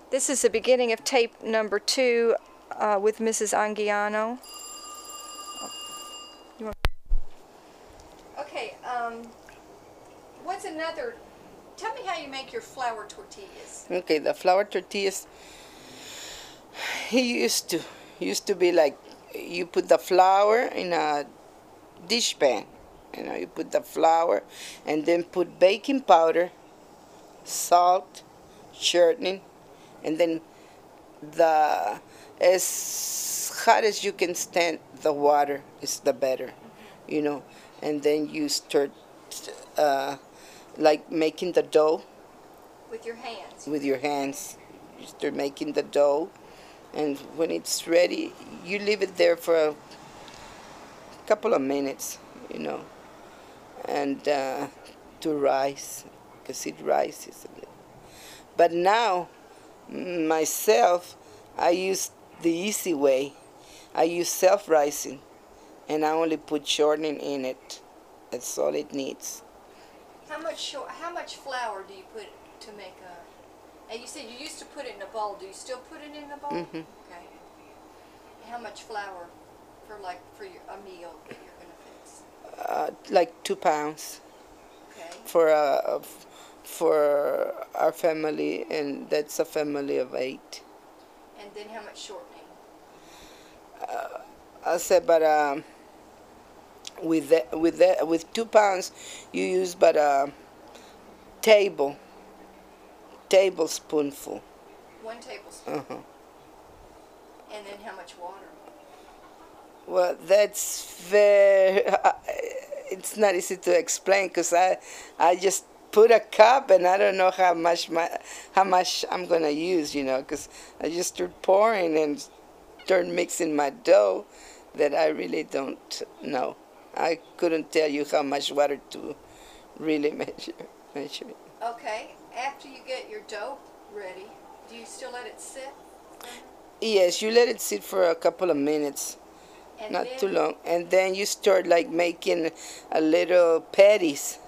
This is the beginning of tape number 2 with Mrs. Anguiano. Okay, what's another? Tell me how you make your flour tortillas. Okay, the flour tortillas. He used to be like you put the flour in a dish pan. You know, you put the flour and then put baking powder, salt, shortening, and then the as hot as you can stand the water is the better, you know. And then you start like making the dough With your hands. with your hands. You start making the dough, and when it's ready, you leave it there for a couple of minutes, you know, and to rise, because it rises a little. But now, myself, I use the easy way. I use self-rising, and I only put shortening in it. That's all it needs. How much flour do you put to make a? And you said you used to put it in a bowl. Do you still put it in a bowl? Mhm. Okay. How much flour for a meal that you're gonna fix? Like 2 pounds Okay. for our family, and that's a family of 8. And then how much shortening? I said, but with 2 pounds, you use but a tablespoonful. 1 tablespoon. Uh-huh. And then how much water? Well, that's very. It's not easy to explain because I just put a cup and I don't know how much I'm gonna use, you know, because I just start pouring and start mixing my dough that I really don't know. I couldn't tell you how much water to really measure it. Okay. After you get your dough ready, do you still let it sit? Yes, you let it sit for a couple of minutes. And Not then, too long, and then you start like making a little patties.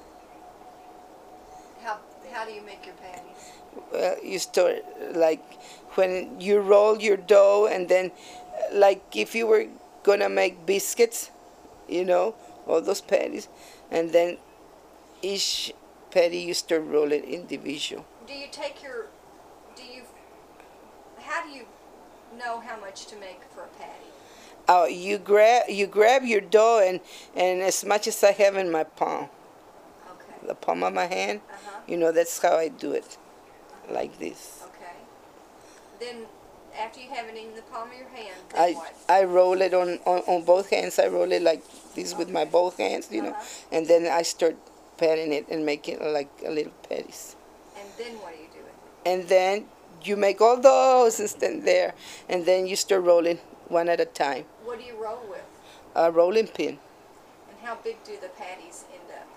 How do you make your patties? You start like when you roll your dough, and then like if you were gonna make biscuits, you know, all those patties, and then each patty you start rolling individual. Do you take your? How do you know how much to make for a patty? You grab your dough and as much as I have in my palm, Okay. the palm of my hand, Uh-huh. you know, that's how I do it, like this. Okay. Then, after you have it in the palm of your hand, then what? I roll it on both hands. I roll it like this with my both hands, you know, Uh-huh. and then I start patting it and making like a little patties. And then what do you do? And then you make all those and stand there, and then you start rolling one at a time. What do you roll with? A rolling pin. And how big do the patties end up?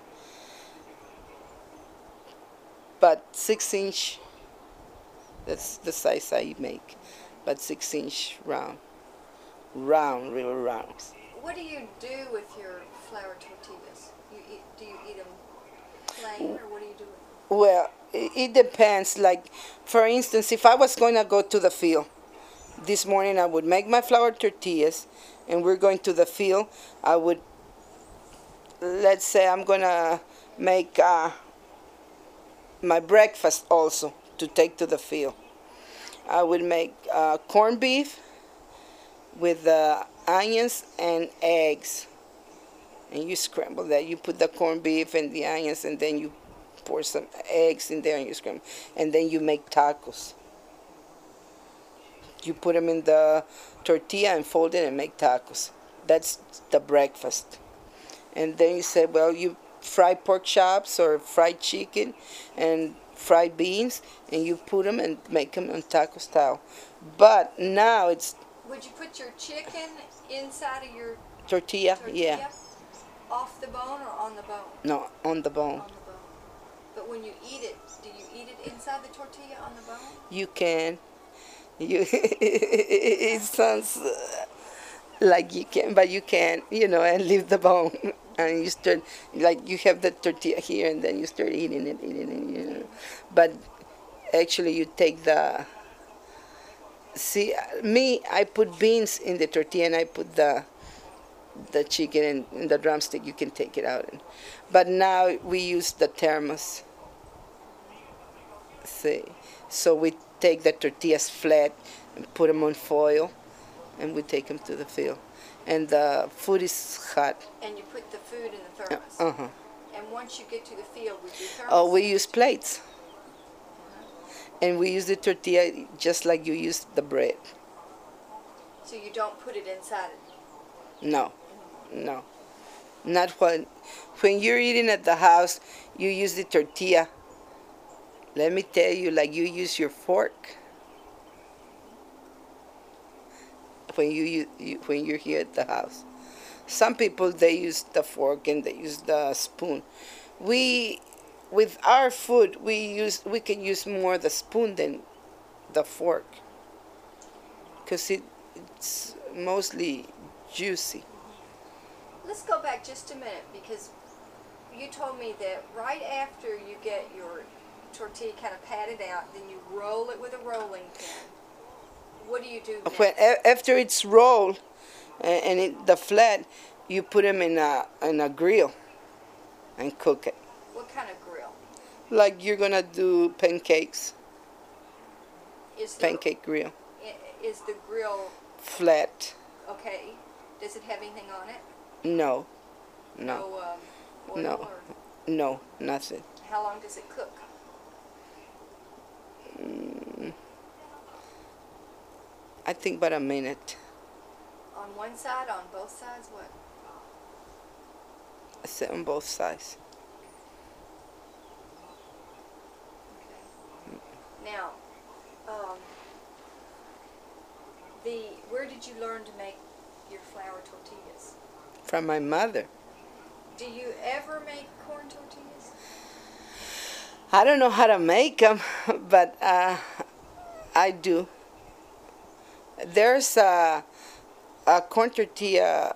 But 6-inch. That's the size I make. But 6-inch round, real round. What do you do with your flour tortillas? Do you eat them plain, or what do you do with them? Well, it depends. Like, for instance, if I was going to go to the field this morning, I would make my flour tortillas, and we're going to the field. I would, let's say, I'm going to make my breakfast also to take to the field. I would make corned beef with onions and eggs. And you scramble that. You put the corned beef and the onions, and then you pour some eggs in there and you scramble. And then you make tacos. You put them in the tortilla and fold it and make tacos. That's the breakfast. And then you say, well, you fry pork chops or fried chicken and fried beans, and you put them and make them on taco style. But now it's Would you put your chicken inside of your tortilla, tortilla? yeah. Off the bone or on the bone? No, on the bone. On the bone. But when you eat it, do you eat it inside the tortilla on the bone? You can. It sounds like you can, but you can't, you know, and leave the bone. And you start, like, you have the tortilla here, and then you start eating it, you know. But actually, you take the See, me, I put beans in the tortilla and I put the chicken and the drumstick. You can take it out. But now we use the thermos. See, so we take the tortillas flat and put them on foil, and we take them to the field. And the food is hot. And you put the food in the thermos. Uh-huh. And once you get to the field with your thermos. Oh, we use plates. And we use the tortilla just like you use the bread. So you don't put it inside it. No, no. Not when you're eating at the house, you use the tortilla. Let me tell you, like you use your fork. When when you're here at the house, some people they use the fork and they use the spoon. With our food, we can use more the spoon than the fork, because it's mostly juicy. Let's go back just a minute, because you told me that right after you get your tortilla kind of patted out, then you roll it with a rolling pin. What do you do next? After it's rolled and the flat, you put them in a grill and cook it. What kind of grill? Like you're gonna do pancakes. Pancake grill. Is the grill flat? Okay. Does it have anything on it? No. Oil No. Or No, nothing. how long does it cook? I think about a minute. On one side, on both sides, what? I said on both sides. Okay. Now, where did you learn to make your flour tortillas? From my mother. Do you ever make corn tortillas? I don't know how to make them, but I do. There's a corn tortilla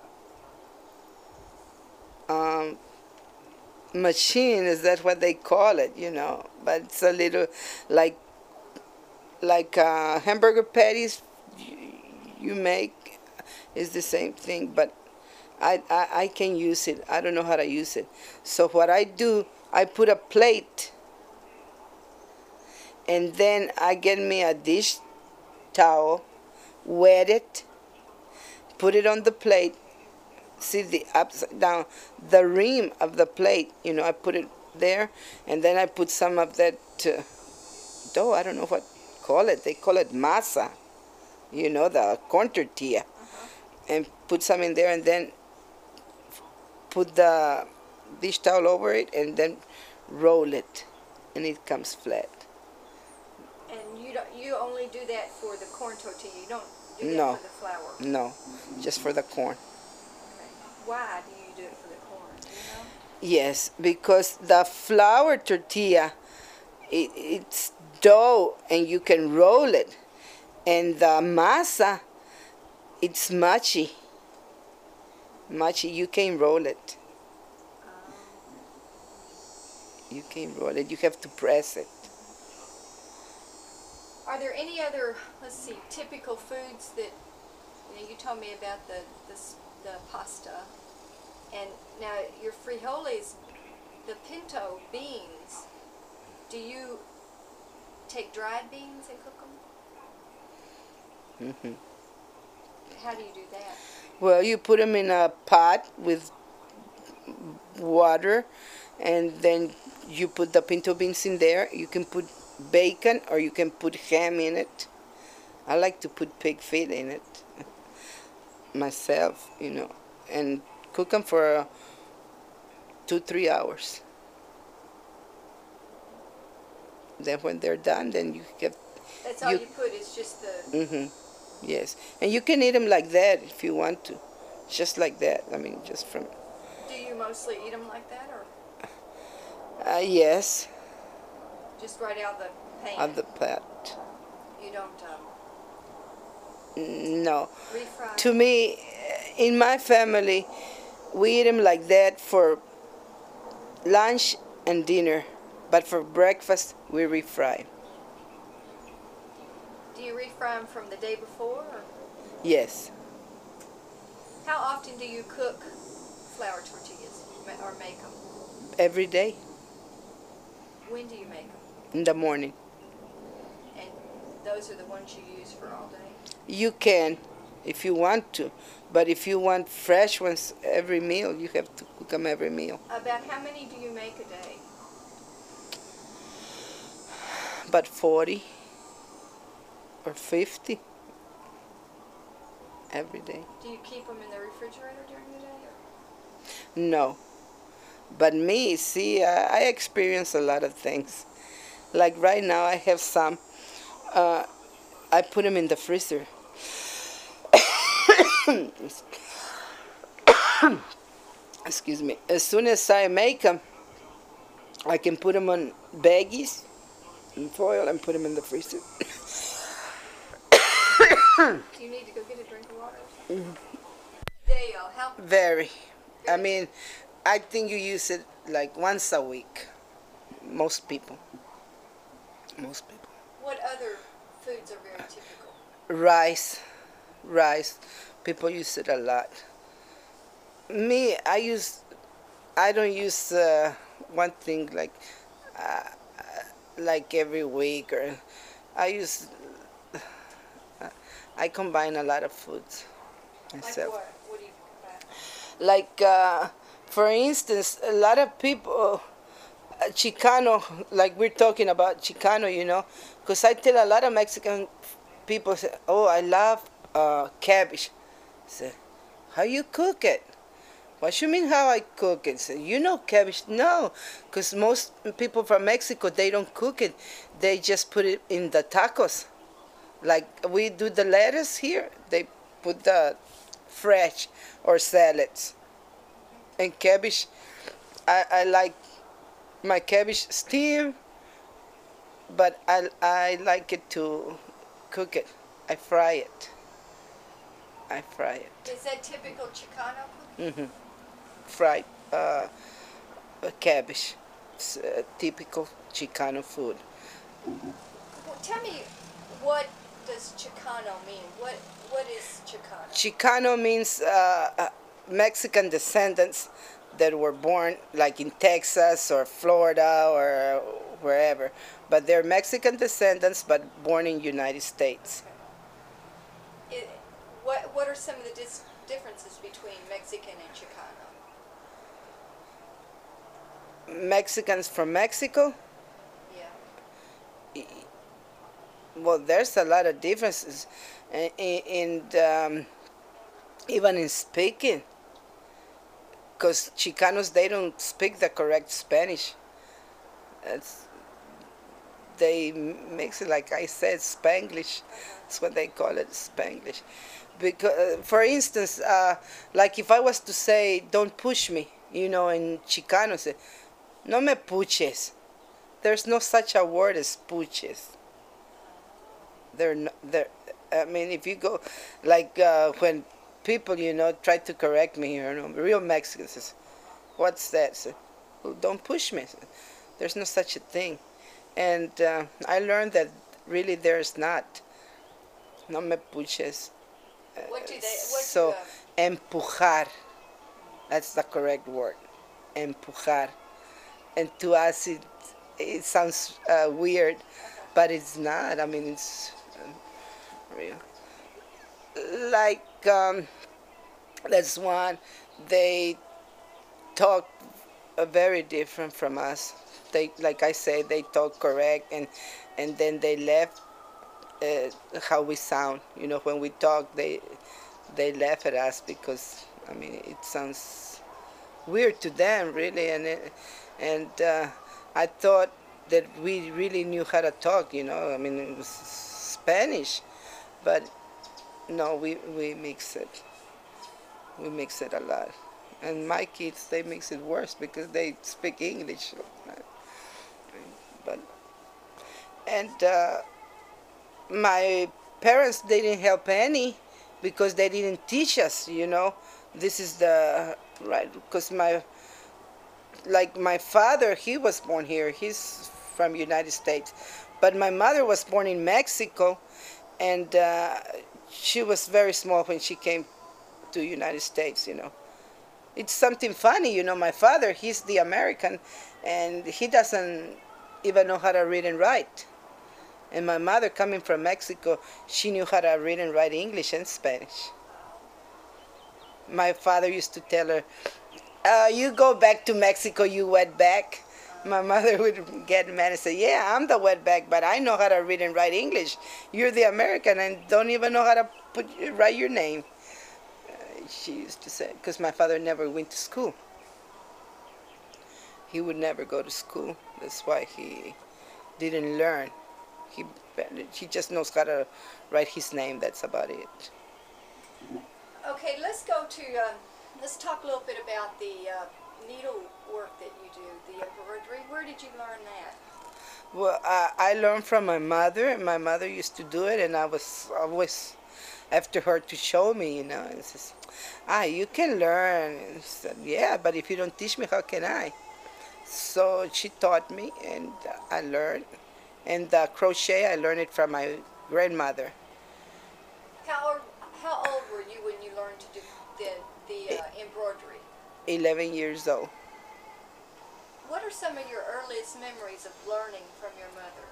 machine. Is that what they call it? You know, but it's a little like hamburger patties you make is the same thing, but I can use it. I don't know how to use it. So what I do, I put a plate, and then I get me a dish towel, wet it, put it on the plate. See the upside down, the rim of the plate. You know, I put it there, and then I put some of that dough. I don't know what call it. They call it masa. You know, the corn tortilla, and put some in there, and then put the dish towel over it, and then roll it, and it comes flat. And you only do that for the corn tortilla. You don't do that No. for the flour. No, just for the corn. Okay. Why do you do it for the corn? Do you know? Yes, because the flour tortilla, it's dough, and you can roll it. And the masa, it's mushy. Mushy, you can roll it. You can roll it. You have to press it. Are there any other, let's see, typical foods that, you told me about the pasta, and now your frijoles, the pinto beans, do you take dried beans and cook them? Mm-hmm. How do you do that? Well, you put them in a pot with water, and then you put the pinto beans in there. You can put bacon or you can put ham in it. I like to put pig feet in it myself, you know, and cook them for 2-3 hours. Then when they're done, then you get. That's all you put is just the. Mm-hmm. Yes, and you can eat them like that if you want to, just like that. I mean, just from. Do you mostly eat them like that, or? Yes. Just right out the pan. Of the pot. You don't. No. Refry. To me, in my family, we eat them like that for lunch and dinner, but for breakfast we refry. Do you refry them from the day before? Or Yes, how often do you cook flour tortillas or make them? every day When do you make them? in the morning. And those are the ones you use for all day? You can, if you want to, but if you want fresh ones every meal, you have to cook them every meal. About how many do you make a day? About 40 or 50 every day. Do you keep them in the refrigerator during the day? Or? No. But me, see, I experience a lot of things. Like right now, I have some. I put them in the freezer. Excuse me. As soon as I make them, I can put them on baggies and foil and put them in the freezer. Do you need to go get a drink of water? They how? Very. I mean, I think you use it like once a week. Most people. Most people. What other foods are very typical? Rice. Rice. People use it a lot. Me, I don't use one thing like every week, or I combine a lot of foods myself. Like what? What do you combine? Like, for instance, a lot of people, Chicano, like we're talking about Chicano, you know, because I tell a lot of Mexican people, say, oh, I love cabbage. I say, how you cook it? What you mean how I cook it? Say, you know cabbage? No, because most people from Mexico, they don't cook it. They just put it in the tacos. Like we do the lettuce here, they put the fresh or salads. And cabbage, I like my cabbage steamed, but I like it to cook it. I fry it. I fry it. Is that typical Chicano cooking? Fried cabbage. It's a typical Chicano food. Well, tell me, what does Chicano mean? What is Chicano? Chicano means Mexican descendants that were born like in Texas or Florida or wherever. But they're Mexican descendants but born in United States. What are some of the differences between Mexican and Chicano? Mexicans from Mexico? Yeah. Well, there's a lot of differences in even in speaking. Because Chicanos, they don't speak the correct Spanish. They mix it, like I said, Spanglish. That's what they call it, Spanglish. Because, for instance, like if I was to say, don't push me, you know, in Chicano, say, no me puches. There's no such a word as puches. I mean, if you go, like when people, you know, try to correct me, you know, real Mexicans says, what's that? Say, well, don't push me. There's no such a thing. And I learned that really there's not. No me puches. So, empujar. That's the correct word. Empujar. And to us, it sounds weird, but it's not. I mean, it's real. Like, that's one. They talk very different from us. They, like I say, they talk correct, and then they left how we sound. You know, when we talk, they laugh at us because, I mean, it sounds weird to them, really. And I thought that we really knew how to talk. You know, I mean, it was Spanish, but no, we mix it. We mix it a lot. And my kids, they mix it worse because they speak English. And my parents, they didn't help any because they didn't teach us, you know. This is the right, because my father, he was born here. He's from United States. But my mother was born in Mexico, and she was very small when she came to United States. It's something funny. My father, he's the American, and he doesn't even know how to read and write. And my mother, coming from Mexico, she knew how to read and write English and Spanish. My father used to tell her, you go back to Mexico, you wetback. My mother would get mad and say, yeah, I'm the wetback, but I know how to read and write English. You're the American and don't even know how to write your name. She used to say, because my father never went to school. He would never go to school. That's why he didn't learn. He just knows how to write his name. That's about it. Okay, let's talk a little bit about the needlework that you do, the embroidery. Where did you learn that? Well, I learned from my mother. My mother used to do it, and I was always after her to show me, and says, you can learn. And I said, yeah, but if you don't teach me, how can I? So she taught me, and I learned. And crochet, I learned it from my grandmother. How old were you when you learned to do the embroidery? 11 years old. What are some of your earliest memories of learning from your mother?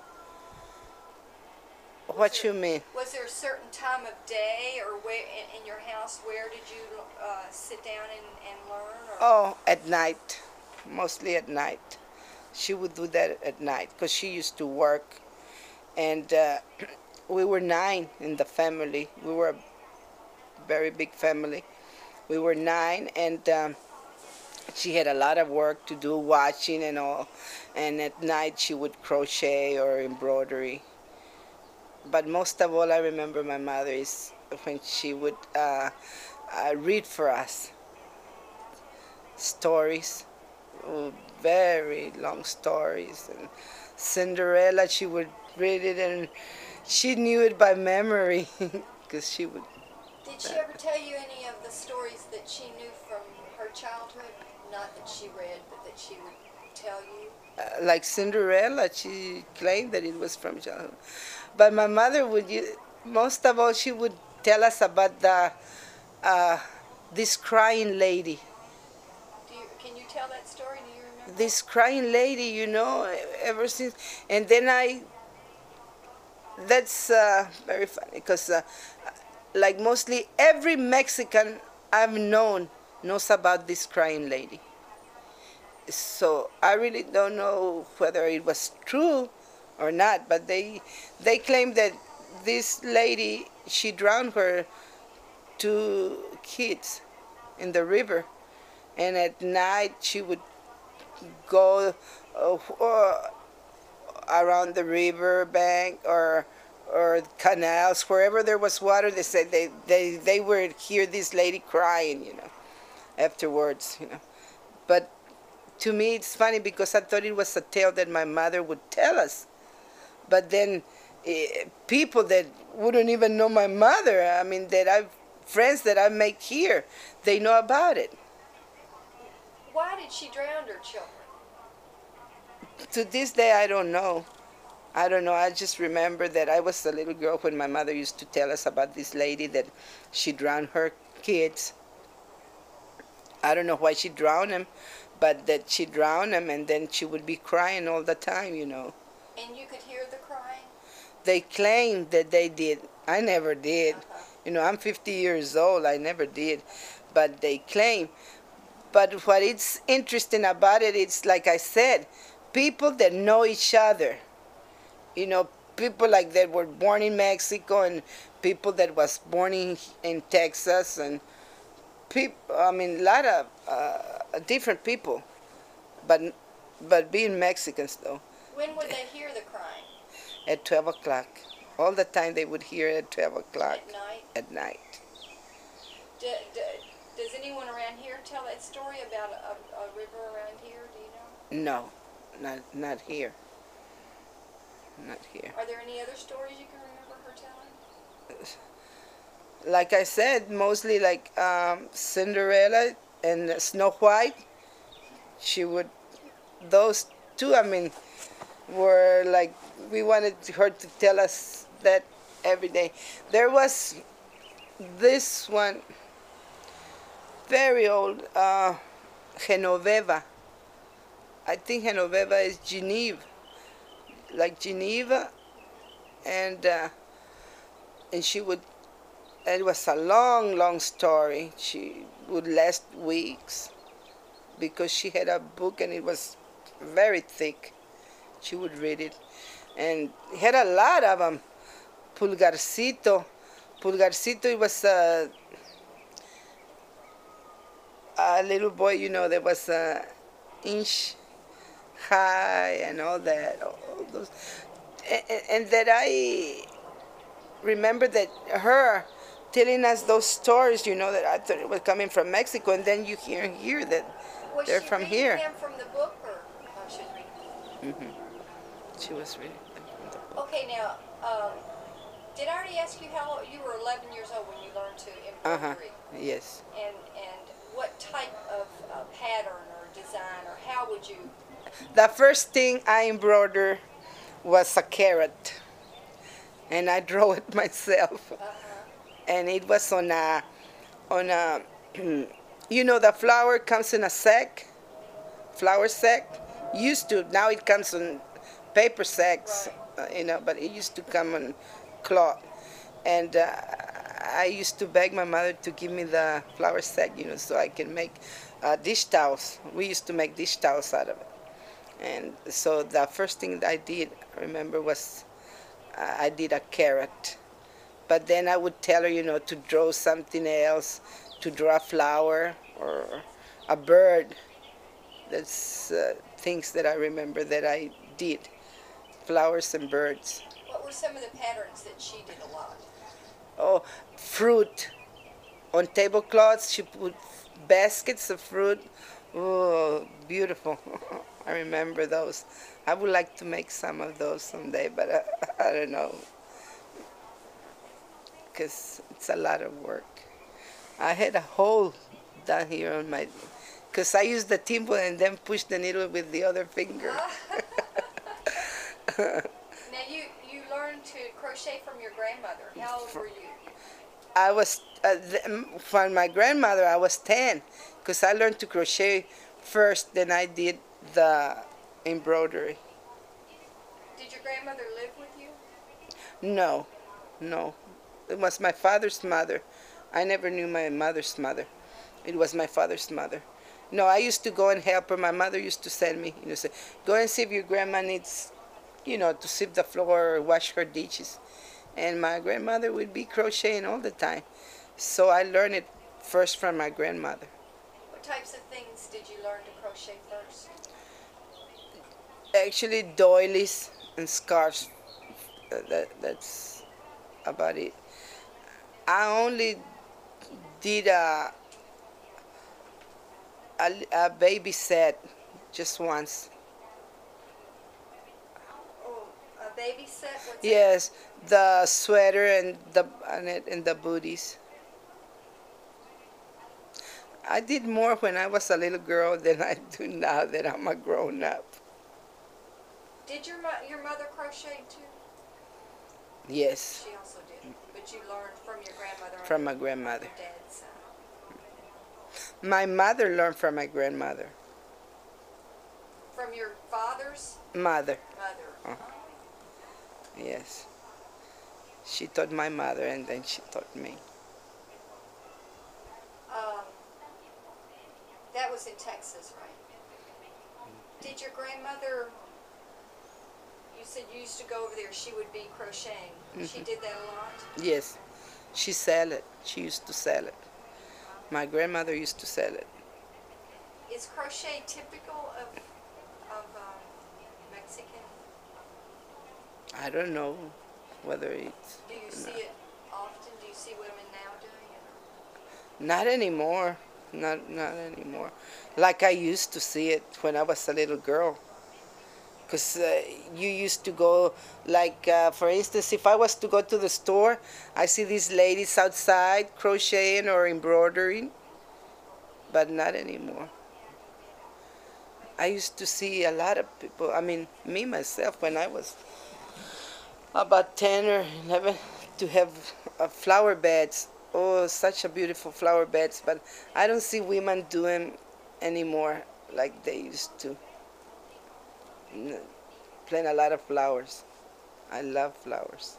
What you mean? Was there a certain time of day or where in your house, where did you sit down and learn? Or? Oh, at night. Mostly at night. She would do that at night because she used to work. And we were 9 in the family. We were a very big family. We were 9, and she had a lot of work to do, washing and all. And at night she would crochet or embroidery. But most of all, I remember my mother is when she would read for us stories, very long stories. And Cinderella, she would read it, and she knew it by memory because she would. Did she ever tell you any of the stories that she knew from her childhood? Not that she read, but that she would tell you? Like Cinderella, she claimed that it was from childhood. But my mother would, most of all, she would tell us about this crying lady. Can you tell that story? Do you remember? This crying lady, ever since. And then that's very funny because like mostly every Mexican I've known knows about this crying lady. So I really don't know whether it was true or not, but they claim that this lady, she drowned her 2 kids in the river, and at night she would go around the river bank or canals, wherever there was water. They said they would hear this lady crying, afterwards, But to me it's funny because I thought it was a tale that my mother would tell us. But then people that wouldn't even know my mother, friends that I make here, they know about it. Why did she drown her children? To this day, I don't know. I just remember that I was a little girl when my mother used to tell us about this lady that she drowned her kids. I don't know why she drowned them, but that she drowned them, and then she would be crying all the time, And you could hear the crying? They claimed that they did. I never did. I'm 50 years old. I never did. But they claim. But what is interesting about it, it's like I said, people that know each other. People like that were born in Mexico and people that was born in Texas and people, a lot of different people, but being Mexicans though. When would they hear the crying? At 12 o'clock. All the time they would hear it at 12 o'clock. At night? At night. Does anyone around here tell that story about a river around here? Do you know? No, not here. Not here. Are there any other stories you can remember her telling? Like I said, mostly like Cinderella and Snow White. Those two, were like, we wanted her to tell us that every day. There was this one, very old, Genoveva. I think Genoveva is Geneva, like Geneva, and she would. It was a long, long story. She would last weeks because she had a book and it was very thick. She would read it, and had a lot of them. Pulgarcito, Pulgarcito. It was a little boy, you know, that was an inch high and all that. All those, and that I remember that her telling us those stories, you know, that I thought it was coming from Mexico, and then you hear that Was they're she from reading here. them from the book, or she was reading? She was reading. Okay, now, did I already ask you how you were 11 years old when you learned to embroidery? Yes. And what type of pattern or design, or how would you? The first thing I embroidered was a carrot, and I drew it myself. And it was on a, you know, the flour comes in a sack, flour sack. Used to, now it comes in paper sacks, you know, but it used to come on cloth. And I used to beg my mother to give me the flour sack, you know, so I can make dish towels. We used to make dish towels out of it. And so the first thing that I did, I remember, was I did a carrot. But then I would tell her, you know, to draw something else, to draw a flower or a bird. That's things that I remember that I did, flowers and birds. What were some of the patterns that she did a lot? Oh, fruit. On tablecloths, she put baskets of fruit. Oh, beautiful. I remember those. I would like to make some of those someday, but I don't know, because it's a lot of work. I had a hole down here on my, because I used the thimble and then push the needle with the other finger. Now you learned to crochet from your grandmother. How old were you? I was, from my grandmother, I was 10, because I learned to crochet first, then I did the embroidery. Did your grandmother live with you? No, no. It was my father's mother. I never knew my mother's mother. It was my father's mother. No, I used to go and help her. My mother used to send me, you know, say, go and see if your grandma needs, you know, to sweep the floor or wash her dishes. And my grandmother would be crocheting all the time. So I learned it first from my grandmother. What types of things did you learn to crochet first? Actually, doilies and scarves. That's about it. I only did a baby set just once. Oh, a baby set? What's Yes, the sweater and the booties. I did more when I was a little girl than I do now that I'm a grown up. Did your mother crochet too? Yes, She also did, but you learned from your grandmother. on from your- my grandmother. Your dad's side. My mother learned from my grandmother. From your father's Mother, mother. yes. She taught my mother and then she taught me. That was in Texas, right? Did your grandmother? You said you used to go over there. She would be crocheting. She did that a lot. Yes, she sell it. She used to sell it. My grandmother used to sell it. Is crochet typical of Mexican? I don't know whether it's... Do you see it often? Do you see women now doing it? Not anymore. Not anymore. Like I used to see it when I was a little girl. Because you used to go, like, for instance, if I was to go to the store, I see these ladies outside crocheting or embroidering, but not anymore. I used to see a lot of people, I mean, me myself, when I was about 10 or 11, to have flower beds. Oh, such a beautiful flower beds, but I don't see women doing anymore like they used to. N- Plant a lot of flowers. I love flowers.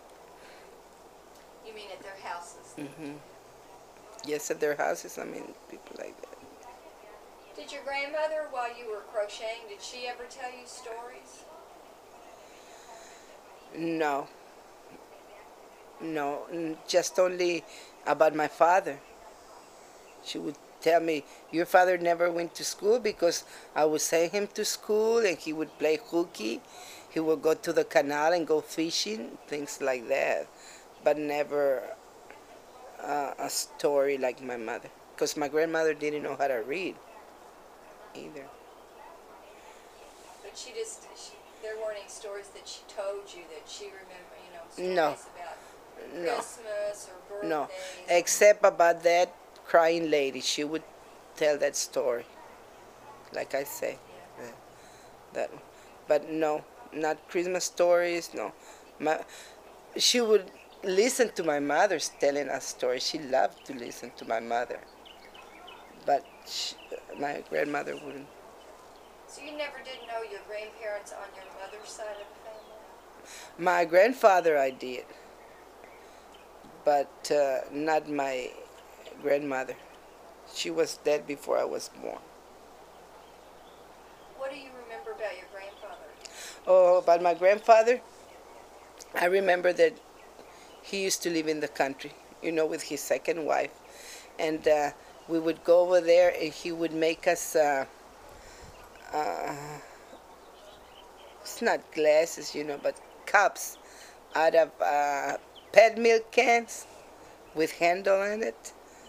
You mean at their houses? Yes, at their houses. I mean, people like that. Did your grandmother, while you were crocheting, did she ever tell you stories? No, no, just only about my father. She would tell me, "Your father never went to school because I would send him to school and he would play hooky. He would go to the canal and go fishing, things like that, but never a story like my mother. Because my grandmother didn't know how to read either. But there weren't any stories that she told you that she remember, No, stories about no, Christmas or no. birthdays. Except about that crying lady. She would tell that story, like I say. Yeah. That, but no, not Christmas stories. No, she would listen to my mother's telling us stories. She loved to listen to my mother, but my grandmother wouldn't. So you never did know your grandparents on your mother's side of the family? My grandfather I did, but not my grandmother. She was dead before I was born. What do you remember about your grandfather? Oh, about my grandfather, I remember that he used to live in the country, with his second wife. And we would go over there and he would make us, it's not glasses, but cups out of pet milk cans with handle in it.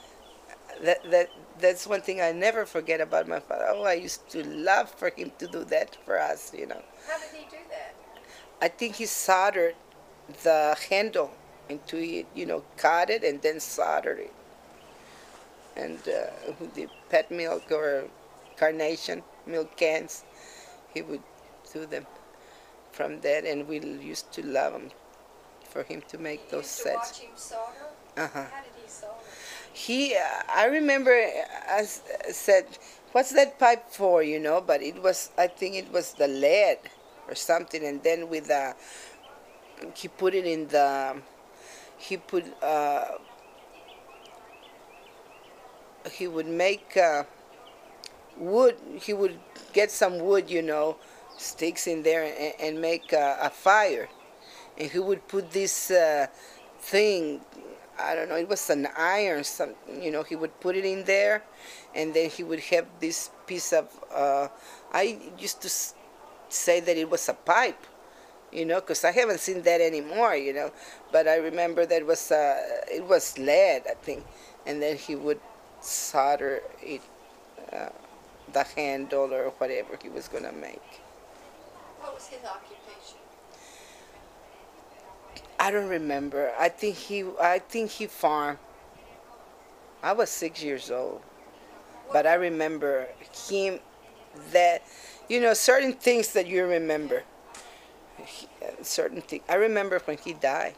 That's one thing I never forget about my father. Oh, I used to love for him to do that for us. How did he do that? I think he soldered the handle into it, cut it and then soldered it. And with the pet milk or carnation milk cans, he would do them from that, and we used to love him for him to make You those used to sets. watch him solder? Uh-huh. How did he solder? I remember, I said, "What's that pipe for?" But I think it was the lead or something, and then with he put it in he put, he would make wood. He would get some wood, sticks in there, and make a fire, and he would put this thing. I don't know, it was an iron, he would put it in there, and then he would have this piece of, I used to say that it was a pipe, because I haven't seen that anymore, but I remember that it was lead, I think, and then he would solder it, the handle or whatever he was going to make. What was his occupation? I don't remember. I think he farmed. I was 6 years old, but I remember him. That, certain things that you remember. Certain things. I remember when he died,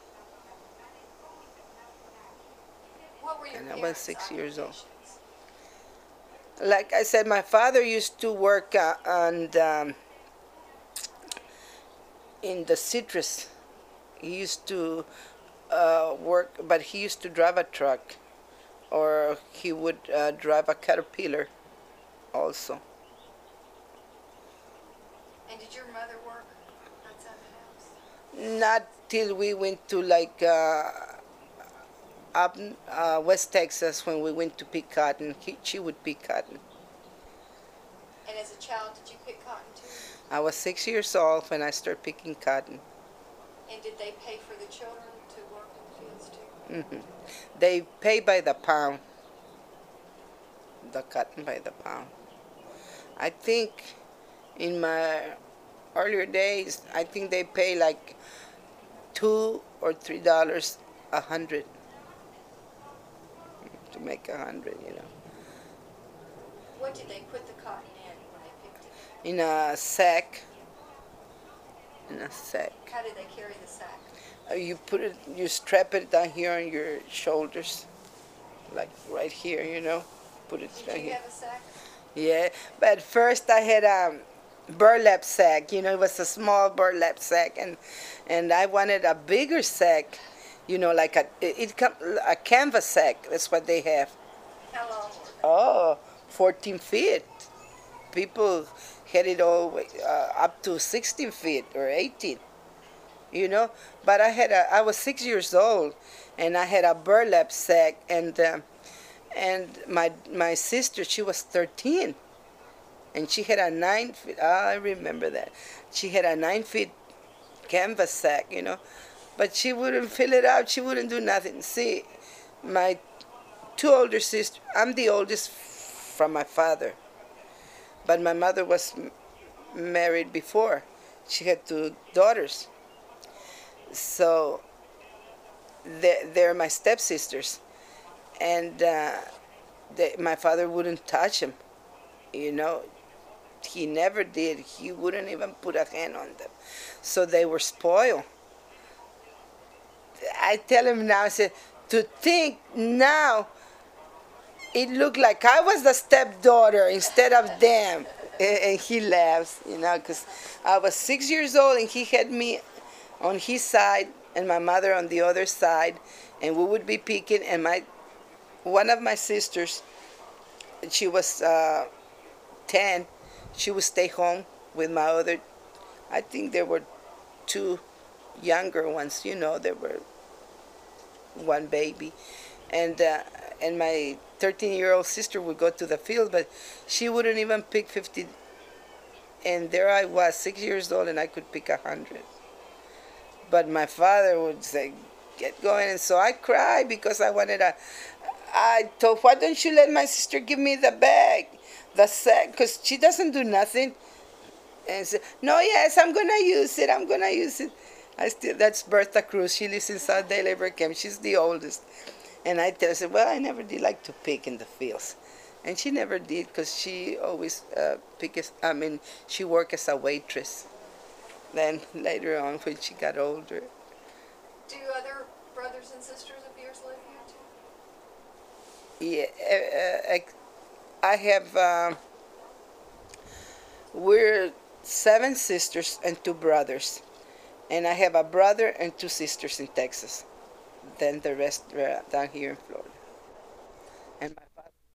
What were your and I was parents' 6 years old. occupations? Like I said, my father used to work in the citrus. He used to work, but he used to drive a truck, or he would drive a caterpillar also. And did your mother work outside the house? Not till we went to up West Texas when we went to pick cotton. She would pick cotton. And as a child, did you pick cotton too? I was 6 years old when I started picking cotton. And did they pay for the children to work in the fields too? They pay by the pound. The cotton by the pound. I think in my earlier days, I think they pay like $2 or $3 a hundred to make 100. What did they put the cotton in when they picked it? In a sack, in a sack. How do they carry the sack? You strap it down here on your shoulders, like right here, Put it Did right you here. have a sack? Yeah, but first I had a burlap sack. It was a small burlap sack, and I wanted a bigger sack. Like a canvas sack. That's what they have. How long were they? Oh, 14 feet. People had it all up to 16 feet or 18. But I was 6 years old, and I had a burlap sack, and my sister, she was 13, and she had a 9 feet. I remember that. She had a 9 feet canvas sack, but she wouldn't fill it out. She wouldn't do nothing. See, my two older sisters. I'm the oldest from my father, but my mother was married before. She had two daughters. So they're my stepsisters, and my father wouldn't touch them. He never did. He wouldn't even put a hand on them. So they were spoiled. I tell him now, I said, to think now, it looked like I was the stepdaughter instead of them. And he laughs, because I was 6 years old and he had me on his side and my mother on the other side, and we would be picking. And one of my sisters, she was 10. She would stay home with my other. I think there were two younger ones. There were one baby, and my 13-year-old sister would go to the field, but she wouldn't even pick 50. And there I was, 6 years old, and I could pick 100. But my father would say, "Get going," and so I cried because I told, "Why don't you let my sister give me the bag, the sack, because she doesn't do nothing." And said, "No, yes, I'm gonna use it. I'm gonna use it." That's Bertha Cruz. She lives in South Day Labor Camp. She's the oldest. And I tell her, "Well, I never did like to pick in the fields." And she never did, because she always she worked as a waitress. Then later on, when she got older. Do other brothers and sisters of yours live here too? Yeah, I have, we're 7 sisters and 2 brothers. And I have a brother and 2 sisters in Texas. Then the rest are down here in Florida.